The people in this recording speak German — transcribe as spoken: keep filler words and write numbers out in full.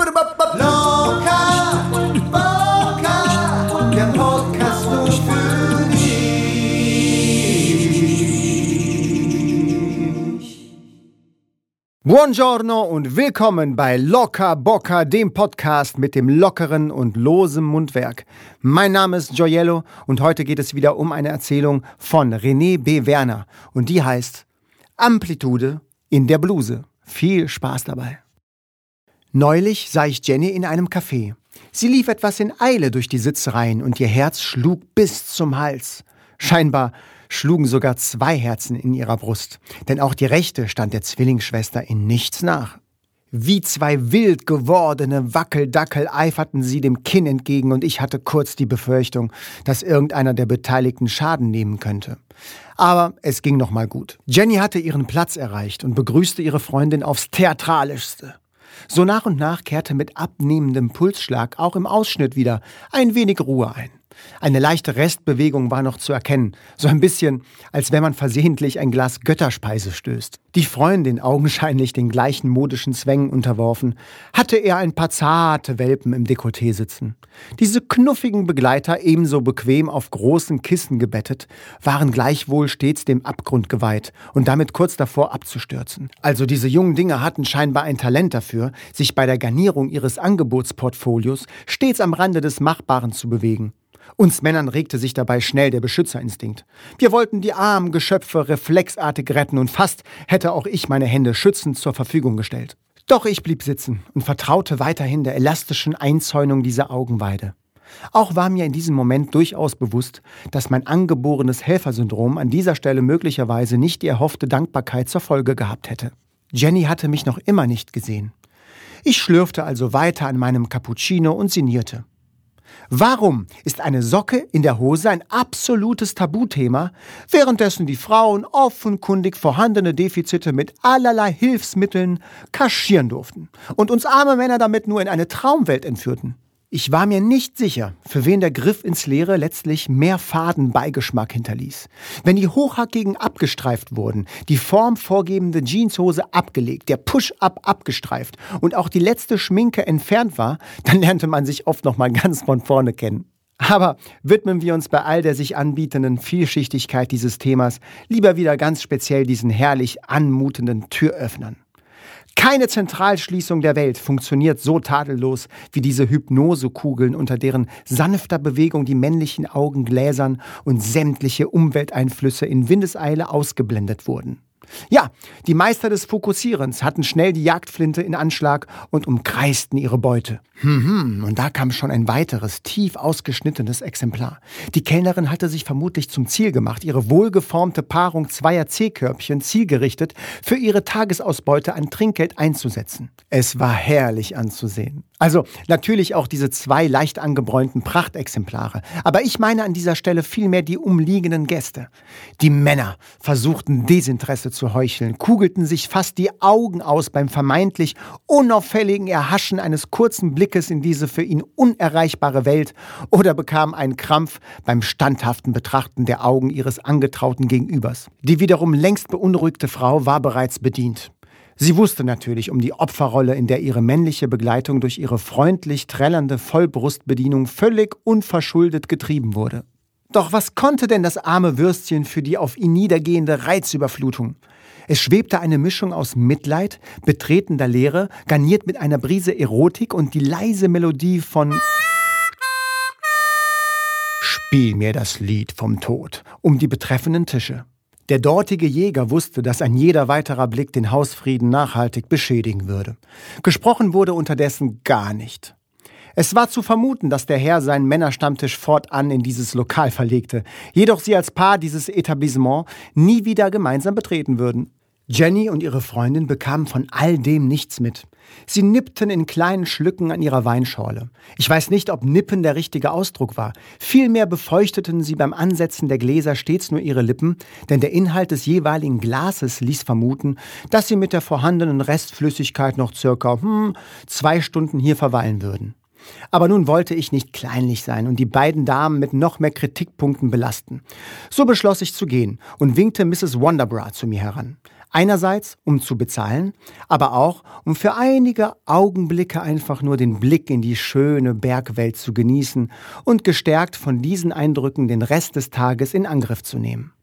Locker, Bocker, der Podcast nur für dich. Buongiorno und willkommen bei Locker Bocker, dem Podcast mit dem lockeren und losen Mundwerk. Mein Name ist Gioiello und heute geht es wieder um eine Erzählung von René B. Werner und die heißt Amplitude in der Bluse. Viel Spaß dabei. Neulich sah ich Jenny in einem Café. Sie lief etwas in Eile durch die Sitzreihen und ihr Herz schlug bis zum Hals. Scheinbar schlugen sogar zwei Herzen in ihrer Brust, denn auch die rechte stand der Zwillingsschwester in nichts nach. Wie zwei wild gewordene Wackeldackel eiferten sie dem Kinn entgegen und ich hatte kurz die Befürchtung, dass irgendeiner der Beteiligten Schaden nehmen könnte. Aber es ging noch mal gut. Jenny hatte ihren Platz erreicht und begrüßte ihre Freundin aufs Theatralischste. So nach und nach kehrte mit abnehmendem Pulsschlag auch im Ausschnitt wieder ein wenig Ruhe ein. Eine leichte Restbewegung war noch zu erkennen, so ein bisschen, als wenn man versehentlich ein Glas Götterspeise stößt. Die Freundin, augenscheinlich den gleichen modischen Zwängen unterworfen, hatte eher ein paar zarte Welpen im Dekolleté sitzen. Diese knuffigen Begleiter, ebenso bequem auf großen Kissen gebettet, waren gleichwohl stets dem Abgrund geweiht und damit kurz davor abzustürzen. Also diese jungen Dinger hatten scheinbar ein Talent dafür, sich bei der Garnierung ihres Angebotsportfolios stets am Rande des Machbaren zu bewegen. Uns Männern regte sich dabei schnell der Beschützerinstinkt. Wir wollten die armen Geschöpfe reflexartig retten und fast hätte auch ich meine Hände schützend zur Verfügung gestellt. Doch ich blieb sitzen und vertraute weiterhin der elastischen Einzäunung dieser Augenweide. Auch war mir in diesem Moment durchaus bewusst, dass mein angeborenes Helfersyndrom an dieser Stelle möglicherweise nicht die erhoffte Dankbarkeit zur Folge gehabt hätte. Jenny hatte mich noch immer nicht gesehen. Ich schlürfte also weiter an meinem Cappuccino und sinnierte. Warum ist eine Socke in der Hose ein absolutes Tabuthema, währenddessen die Frauen offenkundig vorhandene Defizite mit allerlei Hilfsmitteln kaschieren durften und uns arme Männer damit nur in eine Traumwelt entführten? Ich war mir nicht sicher, für wen der Griff ins Leere letztlich mehr faden Beigeschmack hinterließ. Wenn die Hochhackigen abgestreift wurden, die formvorgebende Jeanshose abgelegt, der Push-Up abgestreift und auch die letzte Schminke entfernt war, dann lernte man sich oft noch mal ganz von vorne kennen. Aber widmen wir uns bei all der sich anbietenden Vielschichtigkeit dieses Themas lieber wieder ganz speziell diesen herrlich anmutenden Türöffnern. Keine Zentralschließung der Welt funktioniert so tadellos wie diese Hypnosekugeln, unter deren sanfter Bewegung die männlichen Augen gläsern und sämtliche Umwelteinflüsse in Windeseile ausgeblendet wurden. Ja, die Meister des Fokussierens hatten schnell die Jagdflinte in Anschlag und umkreisten ihre Beute. Hm, und da kam schon ein weiteres, tief ausgeschnittenes Exemplar. Die Kellnerin hatte sich vermutlich zum Ziel gemacht, ihre wohlgeformte Paarung zweier C-Körbchen zielgerichtet für ihre Tagesausbeute an Trinkgeld einzusetzen. Es war herrlich anzusehen. Also natürlich auch diese zwei leicht angebräunten Prachtexemplare. Aber ich meine an dieser Stelle vielmehr die umliegenden Gäste. Die Männer versuchten Desinteresse zu heucheln, kugelten sich fast die Augen aus beim vermeintlich unauffälligen Erhaschen eines kurzen Blickes in diese für ihn unerreichbare Welt oder bekamen einen Krampf beim standhaften Betrachten der Augen ihres angetrauten Gegenübers. Die wiederum längst beunruhigte Frau war bereits bedient. Sie wusste natürlich um die Opferrolle, in der ihre männliche Begleitung durch ihre freundlich trällernde Vollbrustbedienung völlig unverschuldet getrieben wurde. Doch was konnte denn das arme Würstchen für die auf ihn niedergehende Reizüberflutung? Es schwebte eine Mischung aus Mitleid, betretender Leere, garniert mit einer Brise Erotik und die leise Melodie von »Spiel mir das Lied vom Tod« um die betreffenden Tische. Der dortige Jäger wusste, dass ein jeder weiterer Blick den Hausfrieden nachhaltig beschädigen würde. Gesprochen wurde unterdessen gar nicht. Es war zu vermuten, dass der Herr seinen Männerstammtisch fortan in dieses Lokal verlegte, jedoch sie als Paar dieses Etablissement nie wieder gemeinsam betreten würden. Jenny und ihre Freundin bekamen von all dem nichts mit. Sie nippten in kleinen Schlücken an ihrer Weinschorle. Ich weiß nicht, ob nippen der richtige Ausdruck war. Vielmehr befeuchteten sie beim Ansetzen der Gläser stets nur ihre Lippen, denn der Inhalt des jeweiligen Glases ließ vermuten, dass sie mit der vorhandenen Restflüssigkeit noch circa hm, zwei Stunden hier verweilen würden. Aber nun wollte ich nicht kleinlich sein und die beiden Damen mit noch mehr Kritikpunkten belasten. So beschloss ich zu gehen und winkte Misses Wonderbra zu mir heran. Einerseits, um zu bezahlen, aber auch, um für einige Augenblicke einfach nur den Blick in die schöne Bergwelt zu genießen und gestärkt von diesen Eindrücken den Rest des Tages in Angriff zu nehmen.